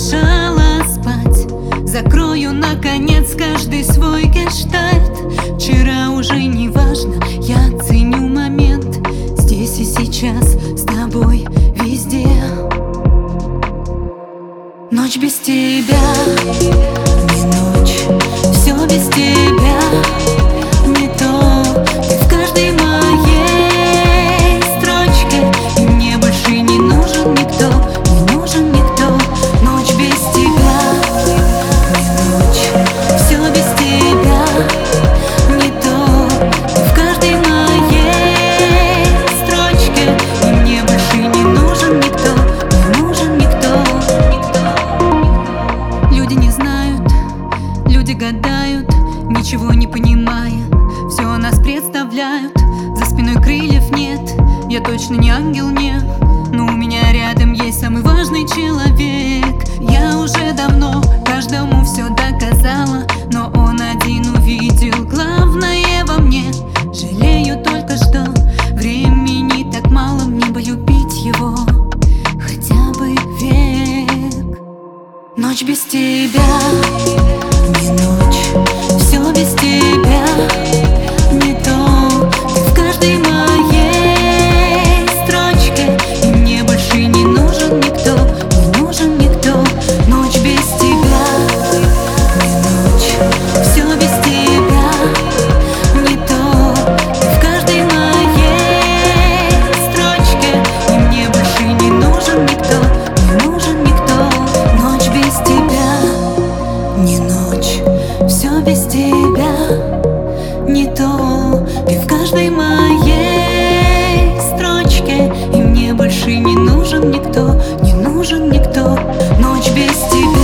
мешала спать. Закрою, наконец, каждый свой гештальт. Вчера уже не важно, я ценю момент. Здесь и сейчас, с тобой, везде. Ночь без тебя не ночь, все без тебя не то. Ты в каждой моей строчке, и мне больше не нужен никто, не нужен никто. Ночь без тебя не ночь, все без тебя не то. Ты в каждой моей строчке, и мне больше не нужен никто, не нужен никто. Люди не знают, люди гадают, ничего не понимая, все нас представляют. За спиной крыльев нет, я точно не ангел, не. Но у меня рядом есть самый важный человек. Я уже давно каждому все доказала, но он один увидел главное во мне. Жалею только, что времени так мало мне бы любить его хотя бы век. Ночь без тебя не ночь, все без тебя не то. Ты в каждой моей строчке, и мне больше не нужен никто, не нужен никто. Ночь без тебя не ночь, все без тебя не то. Ты в каждой моей строчке, и мне больше не нужен никто, не нужен никто. Ночь без тебя не ночь, все без тебя не то. Ты в каждой моей строчке, и мне больше не нужен никто, не нужен никто. Ночь без тебя.